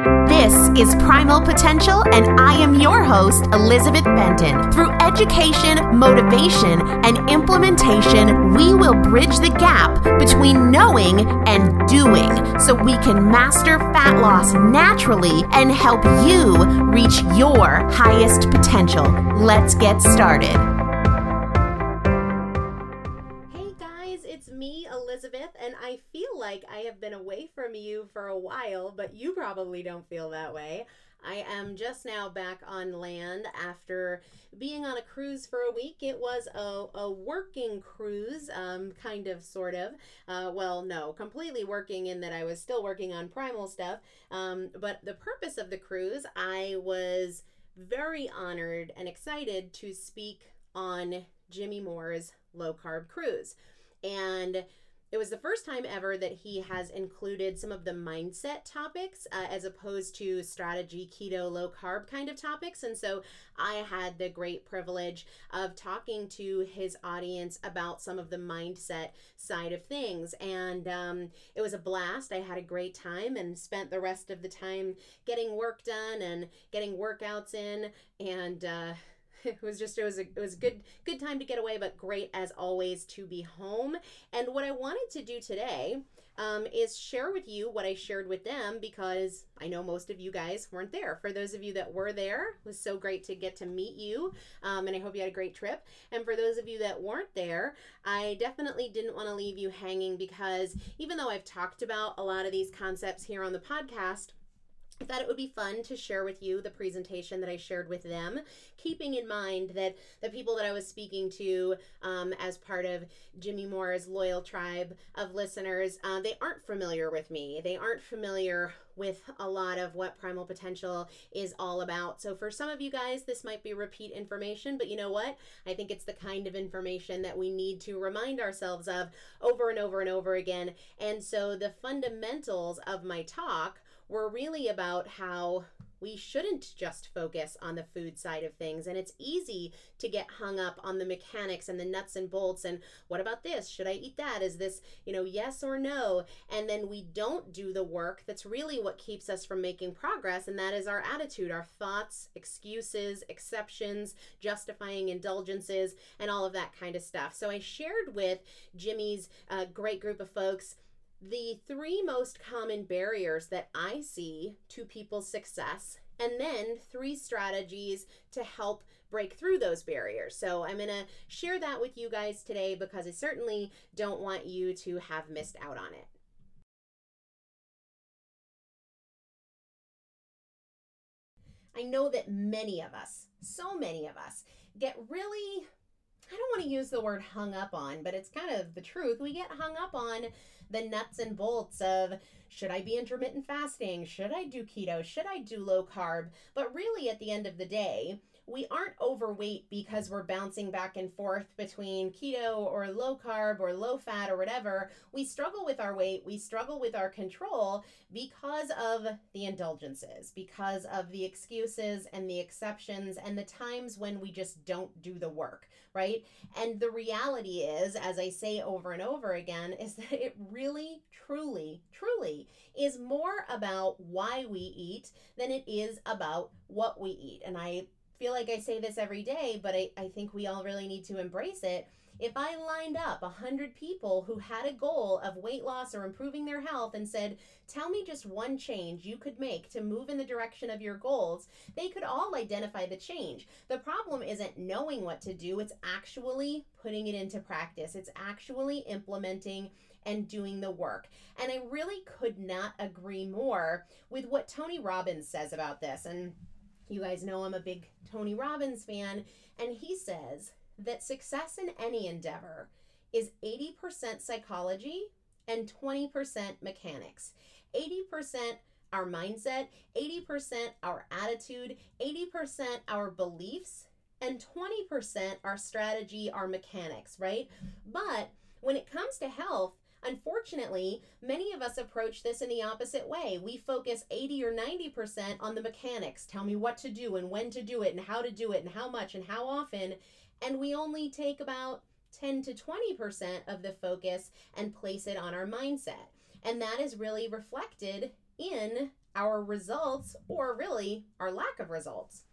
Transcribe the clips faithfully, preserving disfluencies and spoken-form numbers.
This is Primal Potential, and I am your host, Elizabeth Benton. Through education, motivation, and implementation, we will bridge the gap between knowing and doing so we can master fat loss naturally and help you reach your highest potential. Let's get started. Hey guys, it's me, Elizabeth, and I feel like I have been away from you for a while, but you probably don't feel that way. I am just now back on land after being on a cruise for a week. It was a, a working cruise, um, kind of, sort of. Uh, well, no, completely working in that I was still working on primal stuff. Um, but the purpose of the cruise, I was very honored and excited to speak on Jimmy Moore's low carb cruise. And it was the first time ever that he has included some of the mindset topics uh, as opposed to strategy, keto, low carb kind of topics. And so I had the great privilege of talking to his audience about some of the mindset side of things. And um, it was a blast. I had a great time and spent the rest of the time getting work done and getting workouts in. And uh, It was just, it was a, it was a good, good time to get away, but great as always to be home. And what I wanted to do today um, is share with you what I shared with them, because I know most of you guys weren't there. For those of you that were there, it was so great to get to meet you. Um, and I hope you had a great trip. And for those of you that weren't there, I definitely didn't want to leave you hanging, because even though I've talked about a lot of these concepts here on the podcast, I thought it would be fun to share with you the presentation that I shared with them, keeping in mind that the people that I was speaking to um, as part of Jimmy Moore's loyal tribe of listeners, uh, they aren't familiar with me. They aren't familiar with a lot of what Primal Potential is all about. So for some of you guys, this might be repeat information, but you know what? I think it's the kind of information that we need to remind ourselves of over and over and over again. And so the fundamentals of my talk were really about how we shouldn't just focus on the food side of things. And it's easy to get hung up on the mechanics and the nuts and bolts. And what about this? Should I eat that? Is this, you know, yes or no? And then we don't do the work that's really what keeps us from making progress. And that is our attitude, our thoughts, excuses, exceptions, justifying indulgences, and all of that kind of stuff. So I shared with Jimmy's uh, great group of folks the three most common barriers that I see to people's success, and then three strategies to help break through those barriers. So I'm going to share that with you guys today, because I certainly don't want you to have missed out on it. I know that many of us, so many of us, get really, I don't want to use the word hung up on, but it's kind of the truth. We get hung up on the nuts and bolts of, should I be intermittent fasting? Should I do keto? Should I do low carb? But really, at the end of the day, we aren't overweight because we're bouncing back and forth between keto or low carb or low fat or whatever. We struggle with our weight. We struggle with our control because of the indulgences, because of the excuses and the exceptions and the times when we just don't do the work, right? And the reality is, as I say over and over again, is that it really, truly, truly is more about why we eat than it is about what we eat. And I feel like I say this every day, but I, I think we all really need to embrace it. If I lined up a hundred people who had a goal of weight loss or improving their health and said, tell me just one change you could make to move in the direction of your goals, they could all identify the change. The problem isn't knowing what to do, it's actually putting it into practice. It's actually implementing and doing the work. And I really could not agree more with what Tony Robbins says about this. And you guys know I'm a big Tony Robbins fan, and he says that success in any endeavor is eighty percent psychology and twenty percent mechanics. eighty percent our mindset, eighty percent our attitude, eighty percent our beliefs, and twenty percent our strategy, our mechanics, right? But when it comes to health, unfortunately, many of us approach this in the opposite way. We focus eighty or ninety percent on the mechanics. Tell me what to do and when to do it and how to do it and how much and how often. And we only take about ten to twenty percent of the focus and place it on our mindset. And that is really reflected in our results, or really our lack of results.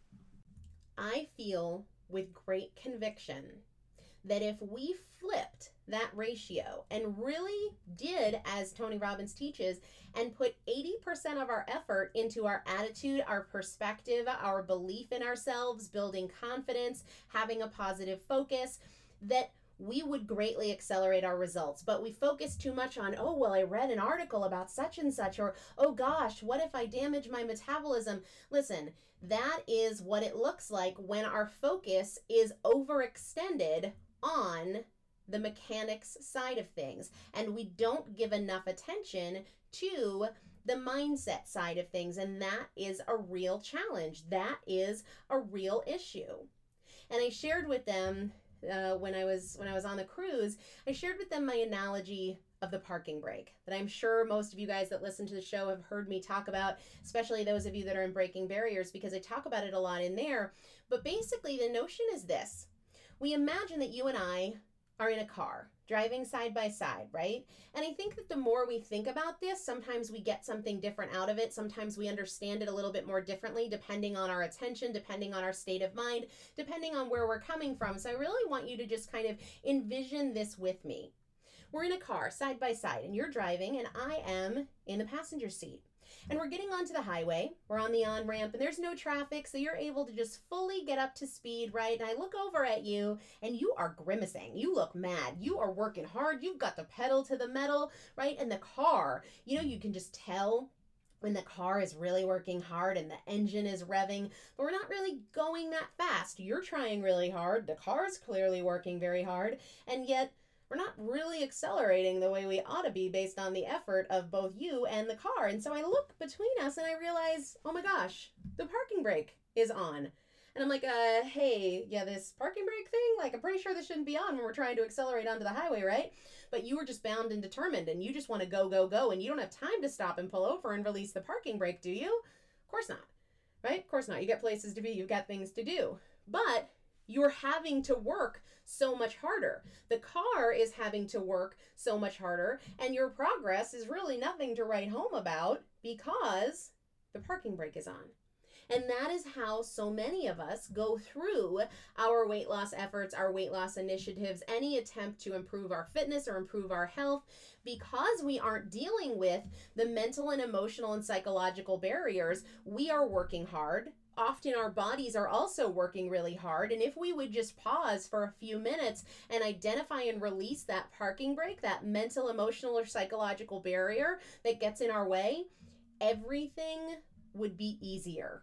I feel with great conviction that if we flipped that ratio and really did, as Tony Robbins teaches, and put eighty percent of our effort into our attitude, our perspective, our belief in ourselves, building confidence, having a positive focus, that we would greatly accelerate our results. But we focus too much on, oh, well, I read an article about such and such, or, oh gosh, what if I damage my metabolism? Listen, that is what it looks like when our focus is overextended on the mechanics side of things, and we don't give enough attention to the mindset side of things, and that is a real challenge. That is a real issue. And I shared with them uh, when I was when I was on the cruise, I shared with them my analogy of the parking brake that I'm sure most of you guys that listen to the show have heard me talk about, especially those of you that are in Breaking Barriers, because I talk about it a lot in there. But basically the notion is this. We imagine that you and I are in a car driving side by side, right? And I think that the more we think about this, sometimes we get something different out of it. Sometimes we understand it a little bit more differently, depending on our attention, depending on our state of mind, depending on where we're coming from. So I really want you to just kind of envision this with me. We're in a car side by side, and you're driving and I am in the passenger seat. And we're getting onto the highway, we're on the on-ramp, and there's no traffic, so you're able to just fully get up to speed, right? And I look over at you, and you are grimacing. You look mad. You are working hard. You've got the pedal to the metal, right? And the car, you know, you can just tell when the car is really working hard and the engine is revving, but we're not really going that fast. You're trying really hard. The car's clearly working very hard, and yet we're not really accelerating the way we ought to be based on the effort of both you and the car. And so I look between us and I realize, oh my gosh, the parking brake is on. And I'm like, uh, hey, yeah, this parking brake thing, like, I'm pretty sure this shouldn't be on when we're trying to accelerate onto the highway, right? But you were just bound and determined, and you just want to go, go, go, and you don't have time to stop and pull over and release the parking brake, do you? Of course not, right? Of course not. You got places to be, you've got things to do. But you're having to work so much harder. The car is having to work so much harder, and your progress is really nothing to write home about because the parking brake is on. And that is how so many of us go through our weight loss efforts, our weight loss initiatives, any attempt to improve our fitness or improve our health, because we aren't dealing with the mental and emotional and psychological barriers. We are working hard. Often our bodies are also working really hard, and if we would just pause for a few minutes and identify and release that parking brake, that mental, emotional, or psychological barrier that gets in our way, everything would be easier.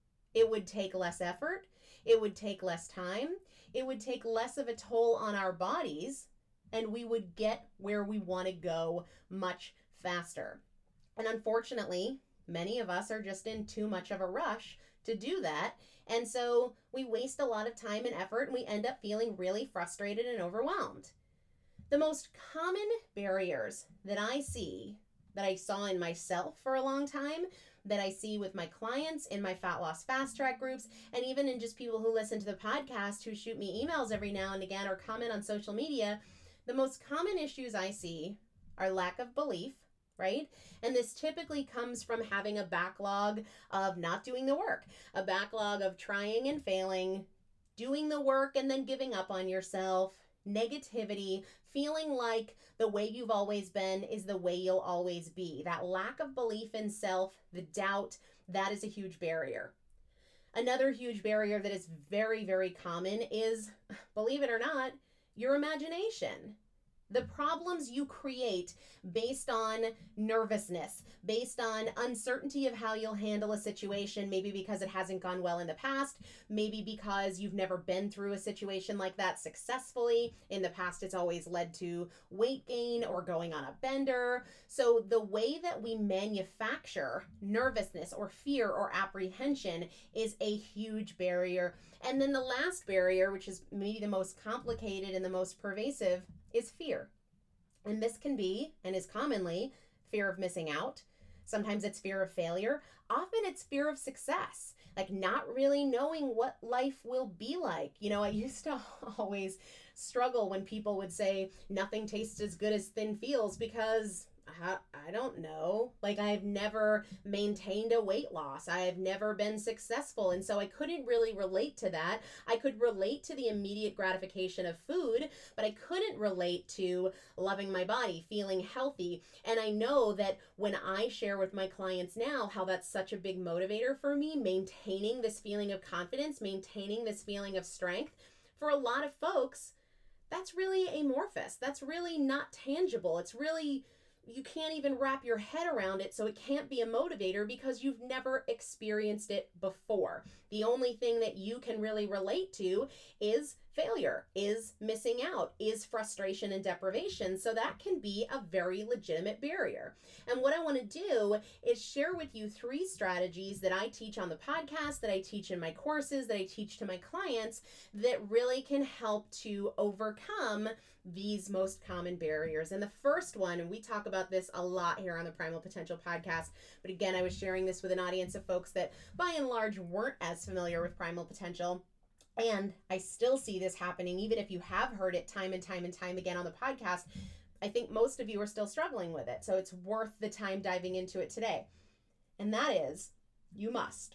It would take less effort, it would take less time, it would take less of a toll on our bodies, and we would get where we want to go much faster. And unfortunately, many of us are just in too much of a rush to do that. And so we waste a lot of time and effort, and we end up feeling really frustrated and overwhelmed. The most common barriers that I see, that I saw in myself for a long time, that I see with my clients in my Fat Loss Fast Track groups, and even in just people who listen to the podcast, who shoot me emails every now and again or comment on social media, the most common issues I see are lack of belief, right? And this typically comes from having a backlog of not doing the work, a backlog of trying and failing, doing the work and then giving up on yourself, negativity, feeling like the way you've always been is the way you'll always be. That lack of belief in self, the doubt, that is a huge barrier. Another huge barrier that is very, very common is, believe it or not, your imagination. The problems you create based on nervousness, based on uncertainty of how you'll handle a situation, maybe because it hasn't gone well in the past, maybe because you've never been through a situation like that successfully. In the past, it's always led to weight gain or going on a bender. So the way that we manufacture nervousness or fear or apprehension is a huge barrier. And then the last barrier, which is maybe the most complicated and the most pervasive, is fear. And this can be, and is commonly, fear of missing out. Sometimes it's fear of failure. Often it's fear of success, like not really knowing what life will be like. You know, I used to always struggle when people would say nothing tastes as good as thin feels, because I, I don't know. Like, I've never maintained a weight loss. I have never been successful. And so I couldn't really relate to that. I could relate to the immediate gratification of food, but I couldn't relate to loving my body, feeling healthy. And I know that when I share with my clients now how that's such a big motivator for me, maintaining this feeling of confidence, maintaining this feeling of strength, for a lot of folks, that's really amorphous. That's really not tangible. It's really, you can't even wrap your head around it, so it can't be a motivator because you've never experienced it before. The only thing that you can really relate to is failure, is missing out, is frustration and deprivation. So that can be a very legitimate barrier. And what I want to do is share with you three strategies that I teach on the podcast, that I teach in my courses, that I teach to my clients that really can help to overcome these most common barriers. And the first one, and we talk about this a lot here on the Primal Potential podcast, but again, I was sharing this with an audience of folks that by and large weren't as familiar with Primal Potential. And I still see this happening, even if you have heard it time and time and time again on the podcast. I think most of you are still struggling with it. So it's worth the time diving into it today. And that is, you must.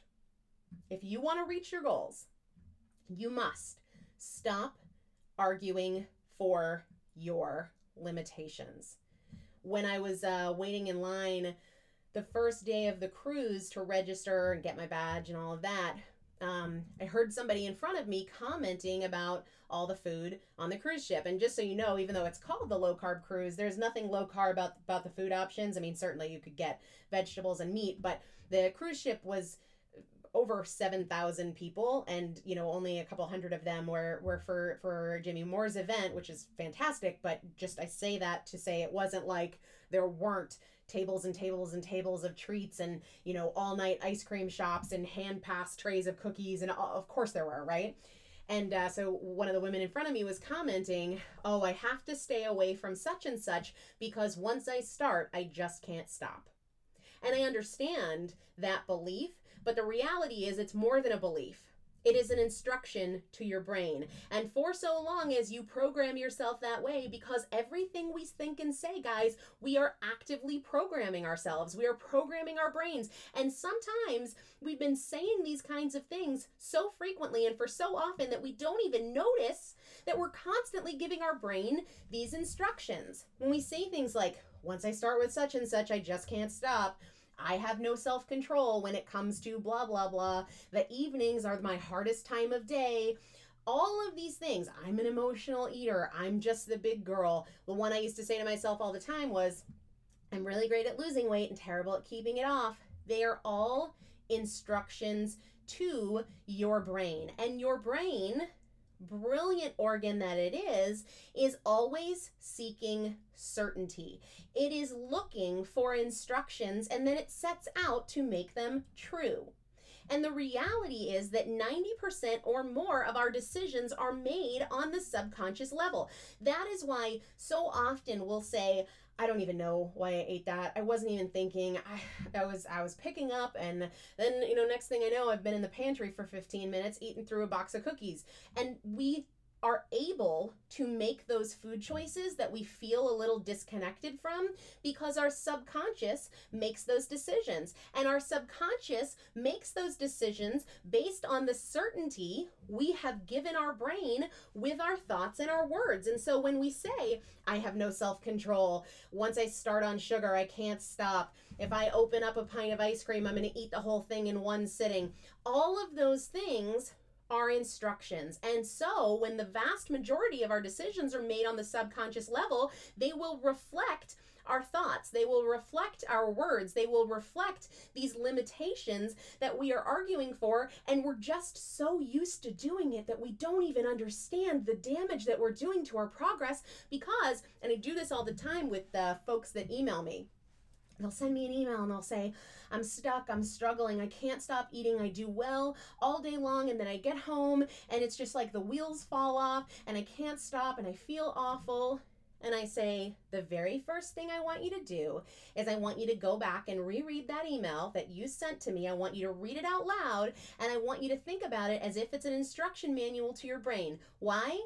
If you want to reach your goals, you must stop arguing for your limitations. When I was uh, waiting in line the first day of the cruise to register and get my badge and all of that, Um, I heard somebody in front of me commenting about all the food on the cruise ship. And just so you know, even though it's called the low carb cruise, there's nothing low carb about, about the food options. I mean, certainly you could get vegetables and meat, but the cruise ship was over seven thousand people, and you know, only a couple hundred of them were, were for, for Jimmy Moore's event, which is fantastic. But just, I say that to say it wasn't like there weren't tables and tables and tables of treats and, you know, all night ice cream shops and hand passed trays of cookies. And all, of course there were, right? And uh, so one of the women in front of me was commenting, oh, I have to stay away from such and such because once I start, I just can't stop. And I understand that belief, but the reality is it's more than a belief. It is an instruction to your brain. And for so long as you program yourself that way, because everything we think and say, guys, we are actively programming ourselves. We are programming our brains. And sometimes we've been saying these kinds of things so frequently and for so often that we don't even notice that we're constantly giving our brain these instructions. When we say things like, once I start with such and such, I just can't stop. I have no self-control when it comes to blah, blah, blah. The evenings are my hardest time of day. All of these things. I'm an emotional eater. I'm just the big girl. The one I used to say to myself all the time was, I'm really great at losing weight and terrible at keeping it off. They are all instructions to your brain. And your brain, brilliant organ that it is, is always seeking certainty. It is looking for instructions and then it sets out to make them true. And the reality is that ninety percent or more of our decisions are made on the subconscious level. That is why so often we'll say, I don't even know why I ate that. I wasn't even thinking. I, I was I was picking up, and then, you know, next thing I know, I've been in the pantry for fifteen minutes eating through a box of cookies. And we are able to make those food choices that we feel a little disconnected from because our subconscious makes those decisions. And our subconscious makes those decisions based on the certainty we have given our brain with our thoughts and our words. And so when we say, I have no self-control, once I start on sugar, I can't stop, if I open up a pint of ice cream, I'm going to eat the whole thing in one sitting, all of those things are instructions. And so when the vast majority of our decisions are made on the subconscious level, they will reflect our thoughts. They will reflect our words. They will reflect these limitations that we are arguing for. And we're just so used to doing it that we don't even understand the damage that we're doing to our progress because, and I do this all the time with the folks that email me. They'll send me an email and they'll say, I'm stuck, I'm struggling, I can't stop eating, I do well all day long, and then I get home and it's just like the wheels fall off and I can't stop and I feel awful. And I say, the very first thing I want you to do is I want you to go back and reread that email that you sent to me. I want you to read it out loud and I want you to think about it as if it's an instruction manual to your brain. Why?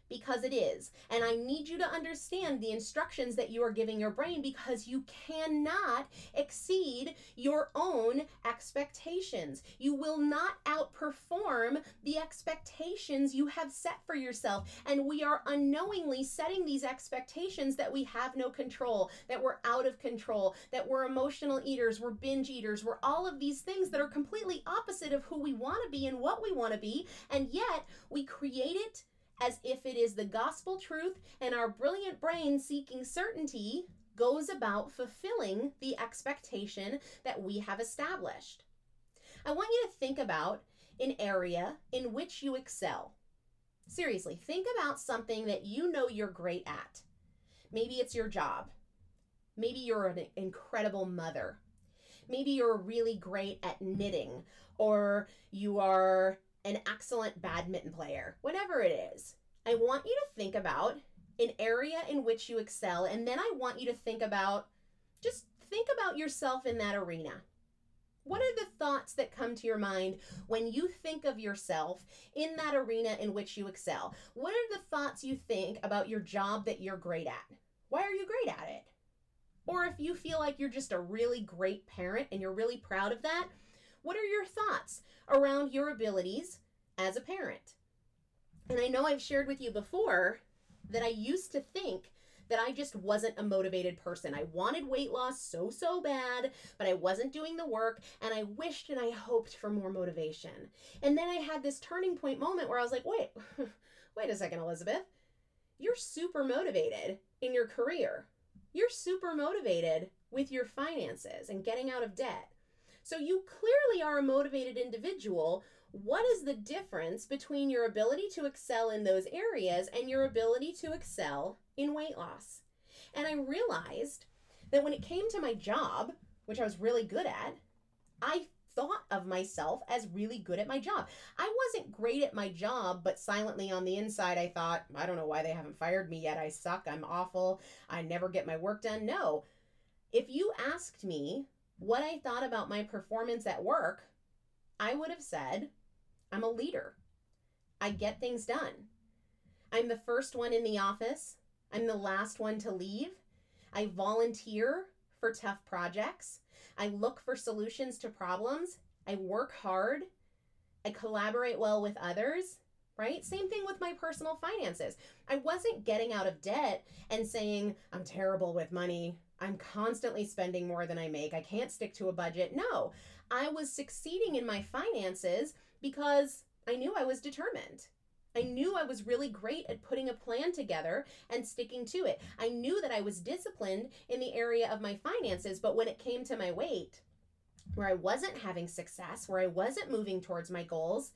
because it is. And I need you to understand the instructions that you are giving your brain, because you cannot exceed your own expectations. You will not outperform the expectations you have set for yourself. And we are unknowingly setting these expectations that we have no control, that we're out of control, that we're emotional eaters, we're binge eaters, we're all of these things that are completely opposite of who we want to be and what we want to be. And yet we create it as if it is the gospel truth, and our brilliant brain, seeking certainty, goes about fulfilling the expectation that we have established. I want you to think about an area in which you excel. Seriously, think about something that you know you're great at. Maybe it's your job. Maybe you're an incredible mother. Maybe you're really great at knitting, or you are an excellent badminton player, whatever it is. I want you to think about an area in which you excel, and then I want you to think about, just think about yourself in that arena. What are the thoughts that come to your mind when you think of yourself in that arena in which you excel? What are the thoughts you think about your job that you're great at? Why are you great at it? Or if you feel like you're just a really great parent and you're really proud of that, what are your thoughts around your abilities as a parent? And I know I've shared with you before that I used to think that I just wasn't a motivated person. I wanted weight loss so, so bad, but I wasn't doing the work, and I wished and I hoped for more motivation. And then I had this turning point moment where I was like, wait, wait a second, Elizabeth. You're super motivated in your career. You're super motivated with your finances and getting out of debt. So you clearly are a motivated individual. What is the difference between your ability to excel in those areas and your ability to excel in weight loss? And I realized that when it came to my job, which I was really good at, I thought of myself as really good at my job. I wasn't great at my job, but silently on the inside, I thought, I don't know why they haven't fired me yet. I suck. I'm awful. I never get my work done. No. If you asked me what I thought about my performance at work, I would have said, I'm a leader. I get things done. I'm the first one in the office. I'm the last one to leave. I volunteer for tough projects. I look for solutions to problems. I work hard. I collaborate well with others, right? Same thing with my personal finances. I wasn't getting out of debt and saying, I'm terrible with money. I'm constantly spending more than I make. I can't stick to a budget. No, I was succeeding in my finances because I knew I was determined. I knew I was really great at putting a plan together and sticking to it. I knew that I was disciplined in the area of my finances, but when it came to my weight, where I wasn't having success, where I wasn't moving towards my goals,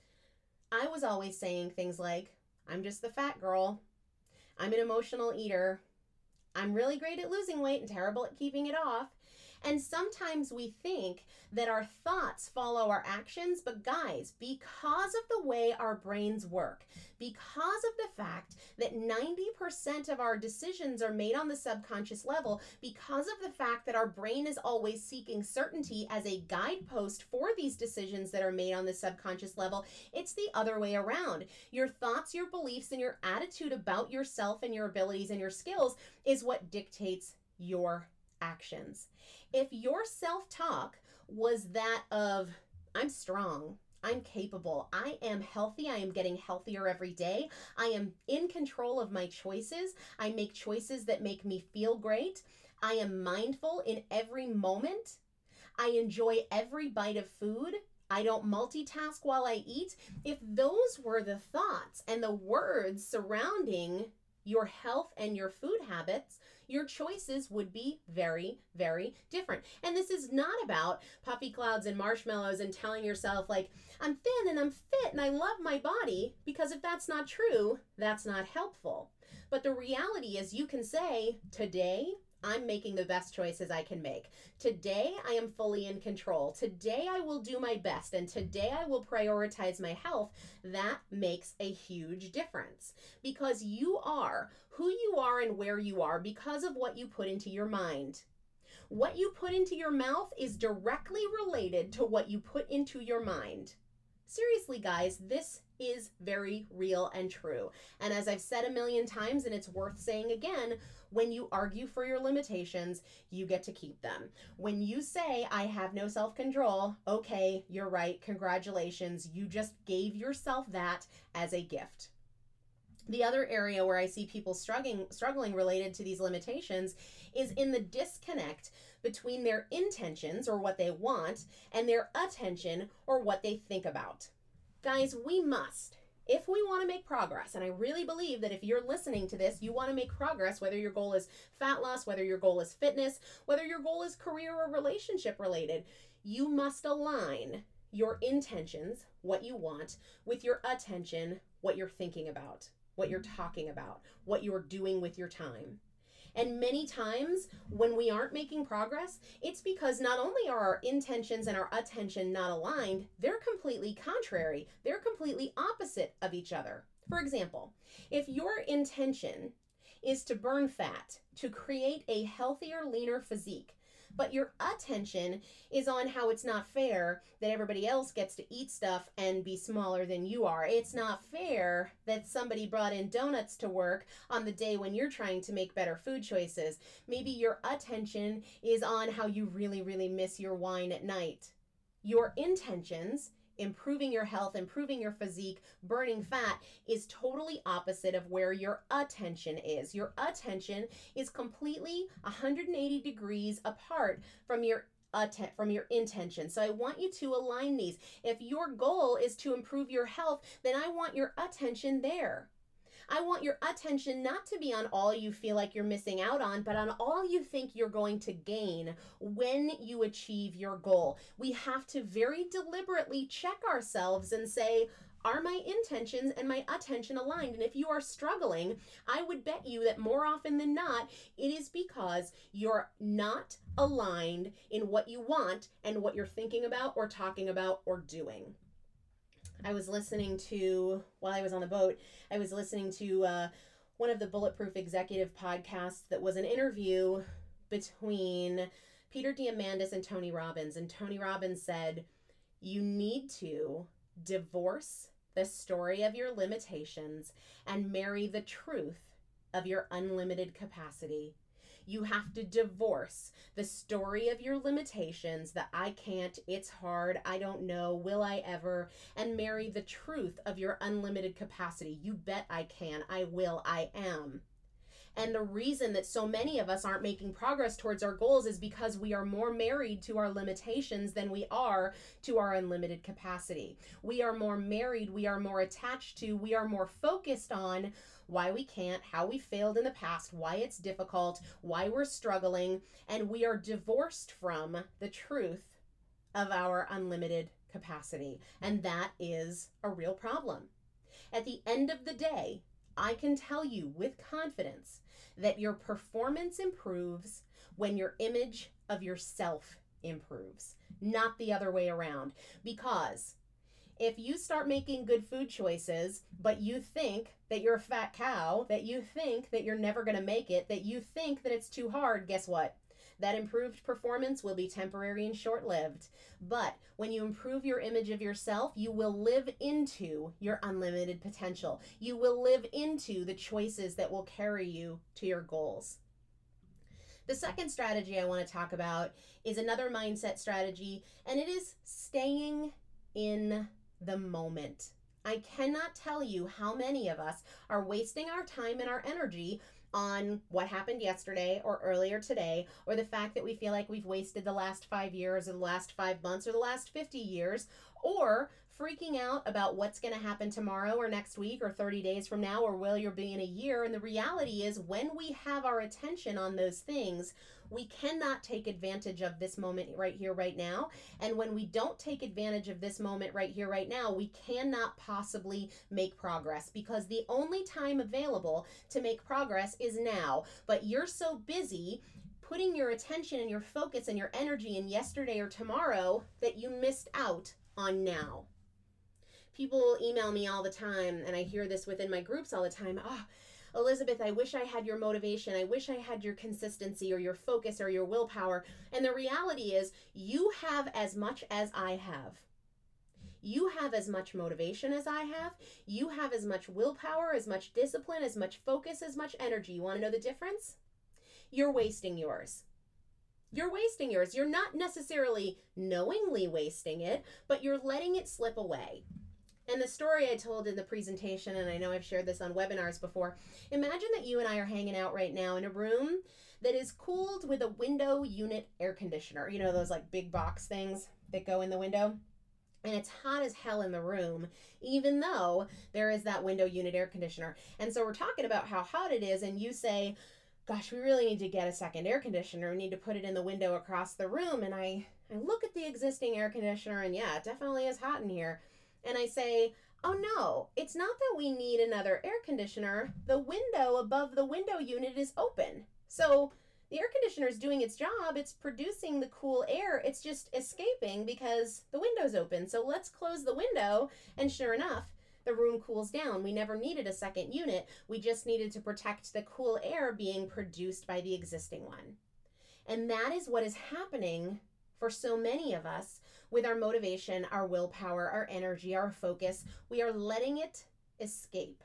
I was always saying things like, I'm just the fat girl. I'm an emotional eater. I'm really great at losing weight and terrible at keeping it off. And sometimes we think that our thoughts follow our actions, but guys, because of the way our brains work, because of the fact that ninety percent of our decisions are made on the subconscious level, because of the fact that our brain is always seeking certainty as a guidepost for these decisions that are made on the subconscious level, it's the other way around. Your thoughts, your beliefs, and your attitude about yourself and your abilities and your skills is what dictates your actions. If your self-talk was that of, I'm strong, I'm capable, I am healthy, I am getting healthier every day, I am in control of my choices, I make choices that make me feel great, I am mindful in every moment, I enjoy every bite of food, I don't multitask while I eat. If those were the thoughts and the words surrounding your health and your food habits, your choices would be very, very different. And this is not about puffy clouds and marshmallows and telling yourself like, I'm thin and I'm fit and I love my body, because if that's not true, that's not helpful. But the reality is you can say, today, I'm making the best choices I can make. Today, I am fully in control. Today, I will do my best. And today, I will prioritize my health. That makes a huge difference, because you are who you are and where you are because of what you put into your mind. What you put into your mouth is directly related to what you put into your mind. Seriously, guys, this is very real and true. And as I've said a million times, and it's worth saying again, when you argue for your limitations, you get to keep them. When you say, I have no self-control, okay, you're right, congratulations, you just gave yourself that as a gift. The other area where I see people struggling struggling related to these limitations is in the disconnect between their intentions, or what they want, and their attention, or what they think about. Guys, we must, if we want to make progress, and I really believe that if you're listening to this, you want to make progress, whether your goal is fat loss, whether your goal is fitness, whether your goal is career or relationship related, you must align your intentions, what you want, with your attention, what you're thinking about, what you're talking about, what you're doing with your time. And many times when we aren't making progress, it's because not only are our intentions and our attention not aligned, they're completely contrary. They're completely opposite of each other. For example, if your intention is to burn fat, to create a healthier, leaner physique, but your attention is on how it's not fair that everybody else gets to eat stuff and be smaller than you are. It's not fair that somebody brought in donuts to work on the day when you're trying to make better food choices. Maybe your attention is on how you really, really miss your wine at night. Your intentions, improving your health, improving your physique, burning fat, is totally opposite of where your attention is. Your attention is completely one hundred eighty degrees apart from your atten- from your intention. So I want you to align these. If your goal is to improve your health, then I want your attention there. I want your attention not to be on all you feel like you're missing out on, but on all you think you're going to gain when you achieve your goal. We have to very deliberately check ourselves and say, are my intentions and my attention aligned? And if you are struggling, I would bet you that more often than not, it is because you're not aligned in what you want and what you're thinking about or talking about or doing. I was listening to, while I was on the boat, I was listening to uh, one of the Bulletproof Executive podcasts that was an interview between Peter Diamandis and Tony Robbins. And Tony Robbins said, you need to divorce the story of your limitations and marry the truth of your unlimited capacity. You have to divorce the story of your limitations, that I can't, it's hard, I don't know, will I ever, and marry the truth of your unlimited capacity. You bet I can, I will, I am. And the reason that so many of us aren't making progress towards our goals is because we are more married to our limitations than we are to our unlimited capacity. We are more married, we are more attached to, we are more focused on why we can't, how we failed in the past, why it's difficult, why we're struggling, and we are divorced from the truth of our unlimited capacity. And that is a real problem. At the end of the day, I can tell you with confidence that your performance improves when your image of yourself improves, not the other way around. Because if you start making good food choices, but you think that you're a fat cow, that you think that you're never going to make it, that you think that it's too hard, guess what? That improved performance will be temporary and short-lived. But when you improve your image of yourself, you will live into your unlimited potential. You will live into the choices that will carry you to your goals. The second strategy I want to talk about is another mindset strategy, and it is staying in the moment. I cannot tell you how many of us are wasting our time and our energy on what happened yesterday or earlier today, or the fact that we feel like we've wasted the last five years or the last five months or the last fifty years, or freaking out about what's going to happen tomorrow or next week or thirty days from now, or will you be in a year. And the reality is, when we have our attention on those things, we cannot take advantage of this moment right here, right now. And when we don't take advantage of this moment right here, right now, we cannot possibly make progress, because the only time available to make progress is now. But you're so busy putting your attention and your focus and your energy in yesterday or tomorrow that you missed out on now. People email me all the time, and I hear this within my groups all the time. Oh, Elizabeth, I wish I had your motivation. I wish I had your consistency or your focus or your willpower. And the reality is, you have as much as I have. You have as much motivation as I have. You have as much willpower, as much discipline, as much focus, as much energy. You want to know the difference? You're wasting yours. You're wasting yours. You're not necessarily knowingly wasting it, but you're letting it slip away. And the story I told in the presentation, and I know I've shared this on webinars before, imagine that you and I are hanging out right now in a room that is cooled with a window unit air conditioner. You know, those like big box things that go in the window? And it's hot as hell in the room, even though there is that window unit air conditioner. And so we're talking about how hot it is, and you say, gosh, we really need to get a second air conditioner. We need to put it in the window across the room. And I, I look at the existing air conditioner, and yeah, it definitely is hot in here. And I say, oh no, it's not that we need another air conditioner. The window above the window unit is open. So the air conditioner is doing its job. It's producing the cool air. It's just escaping because the window's open. So let's close the window. And sure enough, the room cools down. We never needed a second unit. We just needed to protect the cool air being produced by the existing one. And that is what is happening for so many of us with our motivation, our willpower, our energy, our focus. We are letting it escape.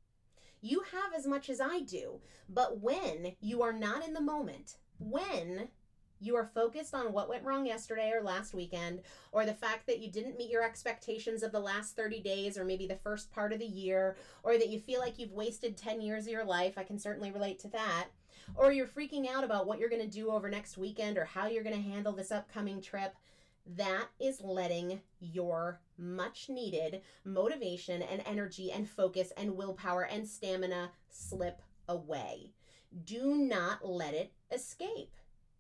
You have as much as I do, but when you are not in the moment, when you are focused on what went wrong yesterday or last weekend, or the fact that you didn't meet your expectations of the last thirty days, or maybe the first part of the year, or that you feel like you've wasted ten years of your life, I can certainly relate to that, or you're freaking out about what you're going to do over next weekend or how you're going to handle this upcoming trip, that is letting your much needed motivation and energy and focus and willpower and stamina slip away. Do not let it escape.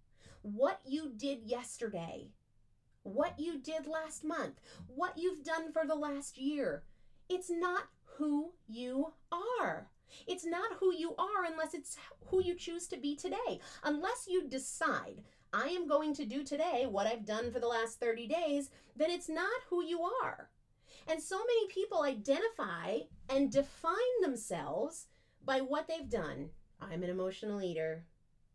What you did yesterday, what you did last month, what you've done for the last year, it's not who you are. It's not who you are unless it's who you choose to be today. Unless you decide, I am going to do today what I've done for the last thirty days, then it's not who you are. And so many people identify and define themselves by what they've done. I'm an emotional eater.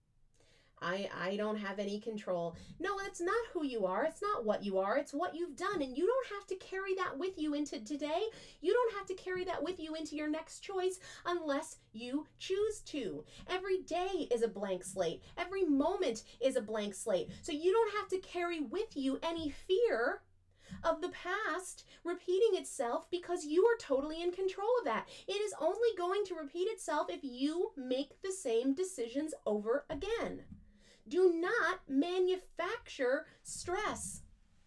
I, I don't have any control. No, that's not who you are. It's not what you are. It's what you've done. And you don't have to carry that with you into today. You don't have to carry that with you into your next choice unless you choose to. Every day is a blank slate. Every moment is a blank slate. So you don't have to carry with you any fear of the past repeating itself because you are totally in control of that. It is only going to repeat itself if you make the same decisions over again. Do not manufacture stress.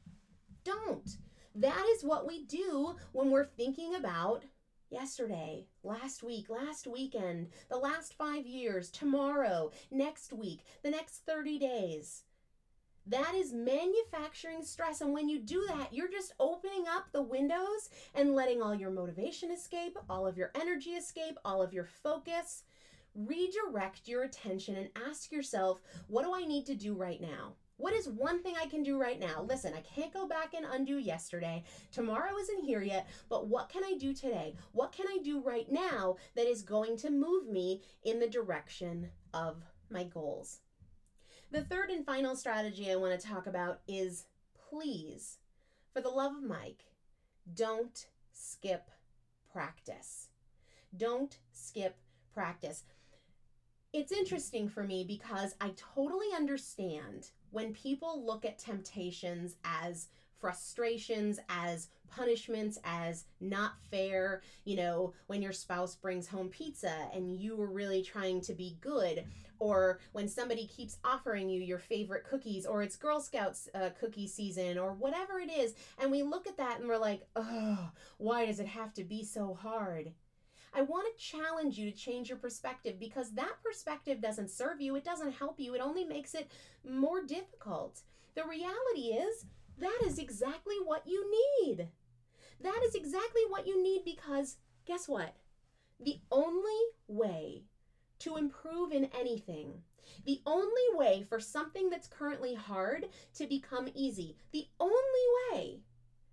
Don't. That is what we do when we're thinking about yesterday, last week, last weekend, the last five years, tomorrow, next week, the next thirty days. That is manufacturing stress. And when you do that, you're just opening up the windows and letting all your motivation escape, all of your energy escape, all of your focus. Redirect your attention and ask yourself, what do I need to do right now? What is one thing I can do right now? Listen, I can't go back and undo yesterday. Tomorrow isn't here yet, but what can I do today? What can I do right now that is going to move me in the direction of my goals? The third and final strategy I want to talk about is, please, for the love of Mike, don't skip practice. Don't skip practice. It's interesting for me because I totally understand when people look at temptations as frustrations, as punishments, as not fair. You know, when your spouse brings home pizza and you were really trying to be good, or when somebody keeps offering you your favorite cookies, or it's Girl Scouts uh, cookie season, or whatever it is, and we look at that and we're like, oh, why does it have to be so hard? I want to challenge you to change your perspective, because that perspective doesn't serve you. It doesn't help you. It only makes it more difficult. The reality is that is exactly what you need. That is exactly what you need, because guess what? The only way to improve in anything, the only way for something that's currently hard to become easy, the only way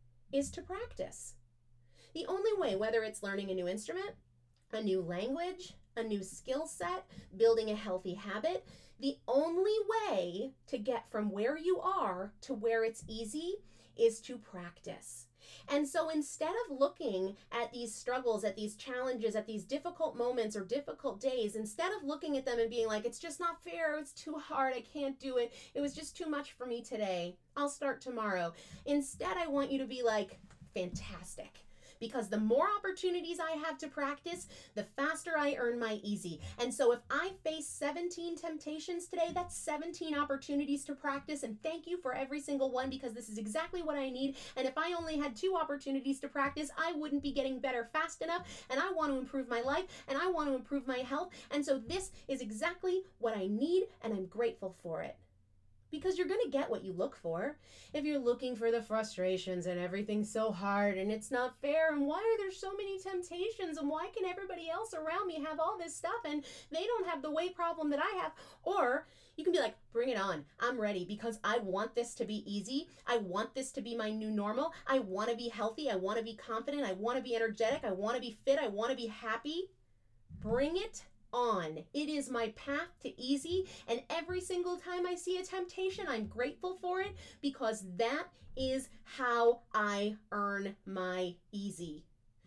is to practice. The only way, whether it's learning a new instrument, a new language, a new skill set, building a healthy habit, the only way to get from where you are to where it's easy is to practice. And so instead of looking at these struggles, at these challenges, at these difficult moments or difficult days, instead of looking at them and being like, it's just not fair, it's too hard, I can't do it, it was just too much for me today, I'll start tomorrow. Instead, I want you to be like, fantastic. Because the more opportunities I have to practice, the faster I earn my easy. And so if I face seventeen temptations today, that's seventeen opportunities to practice. And thank you for every single one, because this is exactly what I need. And if I only had two opportunities to practice, I wouldn't be getting better fast enough. And I want to improve my life, and I want to improve my health. And so this is exactly what I need, and I'm grateful for it. Because you're going to get what you look for. If you're looking for the frustrations and everything's so hard and it's not fair and why are there so many temptations and why can everybody else around me have all this stuff and they don't have the weight problem that I have, or you can be like, bring it on. I'm ready because I want this to be easy. I want this to be my new normal. I want to be healthy. I want to be confident. I want to be energetic. I want to be fit. I want to be happy. Bring it on. It is my path to easy, and every single time I see a temptation, I'm grateful for it because that is how I earn my easy.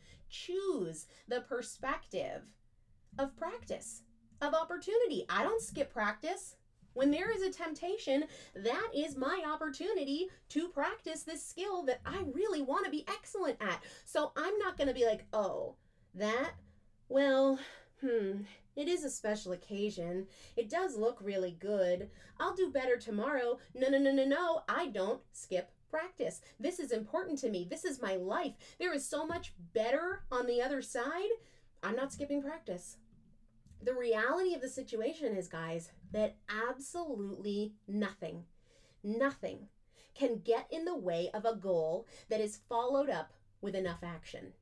Choose the perspective of practice, of opportunity. I don't skip practice. When there is a temptation, that is my opportunity to practice this skill that I really want to be excellent at. So I'm not going to be like, oh, that, well, hmm, it is a special occasion. It does look really good. I'll do better tomorrow. No, no, no, no, no. I don't skip practice. This is important to me. This is my life. There is so much better on the other side. I'm not skipping practice. The reality of the situation is, guys, that absolutely nothing, nothing can get in the way of a goal that is followed up with enough action.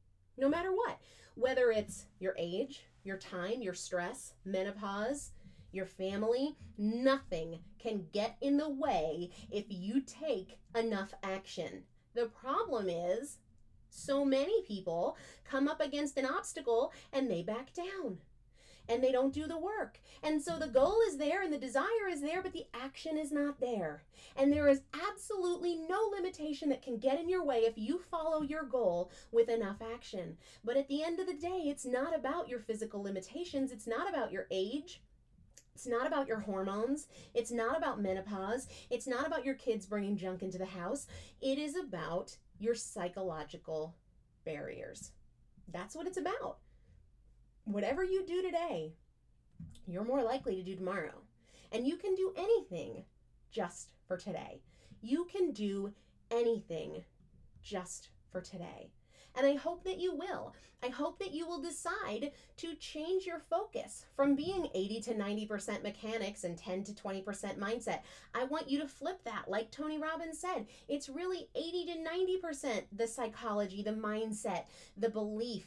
No matter what, whether it's your age, your time, your stress, menopause, your family, nothing can get in the way if you take enough action. The problem is, so many people come up against an obstacle and they back down and they don't do the work. And so the goal is there and the desire is there, but the action is not there. And there is absolutely no limitation that can get in your way if you follow your goal with enough action. But at the end of the day, it's not about your physical limitations. It's not about your age. It's not about your hormones. It's not about menopause. It's not about your kids bringing junk into the house. It is about your psychological barriers. That's what it's about. Whatever you do today, you're more likely to do tomorrow. And you can do anything just for today. You can do anything just for today. And I hope that you will. I hope that you will decide to change your focus from being eighty to ninety percent mechanics and ten to twenty percent mindset. I want you to flip that. Like Tony Robbins said, it's really eighty to ninety percent the psychology, the mindset, the belief,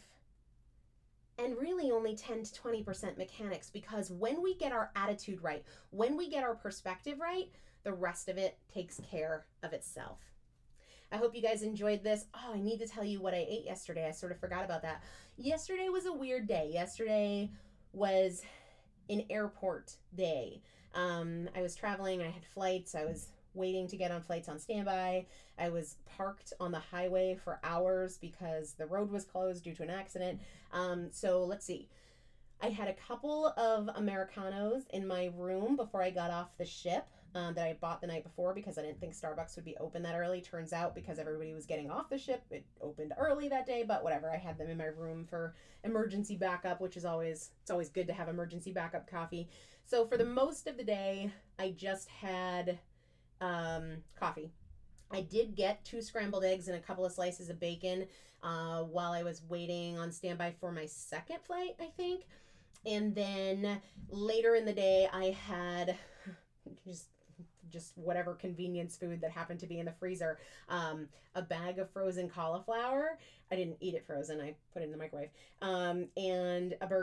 and really only ten to twenty percent mechanics, because when we get our attitude right, when we get our perspective right, the rest of it takes care of itself. I hope you guys enjoyed this. Oh, I need to tell you what I ate yesterday. I sort of forgot about that. Yesterday was a weird day. Yesterday was an airport day. Um, I was traveling. I had flights. I was waiting to get on flights on standby. I was parked on the highway for hours because the road was closed due to an accident. Um, so let's see. I had a couple of Americanos in my room before I got off the ship um, that I bought the night before because I didn't think Starbucks would be open that early. Turns out because everybody was getting off the ship, it opened early that day, but whatever. I had them in my room for emergency backup, which is always, it's always good to have emergency backup coffee. So for the most of the day, I just had um, coffee. I did get two scrambled eggs and a couple of slices of bacon uh, while I was waiting on standby for my second flight, I think. And then later in the day, I had just just whatever convenience food that happened to be in the freezer. Um, a bag of frozen cauliflower. I didn't eat it frozen. I put it in the microwave. Um, and a burger.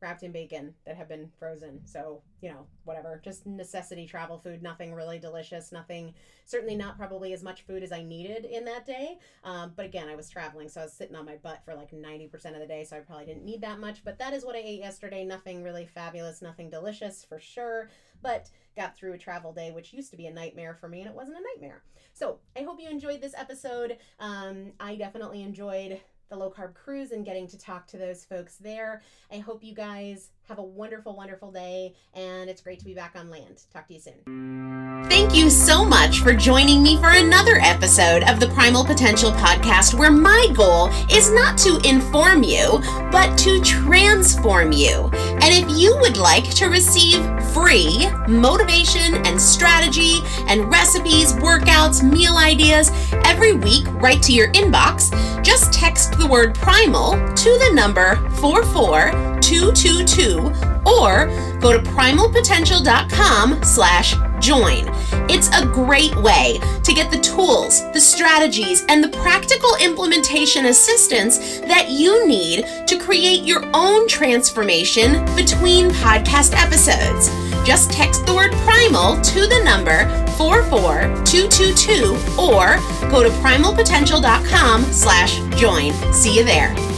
wrapped in bacon that have been frozen. So, you know, whatever, just necessity travel food, nothing really delicious, nothing, certainly not probably as much food as I needed in that day. Um, but again, I was traveling, so I was sitting on my butt for like ninety percent of the day, so I probably didn't need that much. But that is what I ate yesterday. Nothing really fabulous, nothing delicious for sure, but got through a travel day, which used to be a nightmare for me, and it wasn't a nightmare. So I hope you enjoyed this episode. Um, I definitely enjoyed the low carb cruise and getting to talk to those folks there. I hope you guys have a wonderful, wonderful day, and it's great to be back on land. Talk to you soon. Thank you so much for joining me for another episode of the Primal Potential Podcast, where my goal is not to inform you, but to transform you. And if you would like to receive free motivation and strategy and recipes, workouts, meal ideas every week right to your inbox, just text the word primal to the number four four two two two or go to primal potential dot com slash join. It's a great way to get the tools, the strategies, and the practical implementation assistance that you need to create your own transformation between podcast episodes. Just text the word primal to the number four four two two two or go to primal potential dot com slash join. See you there.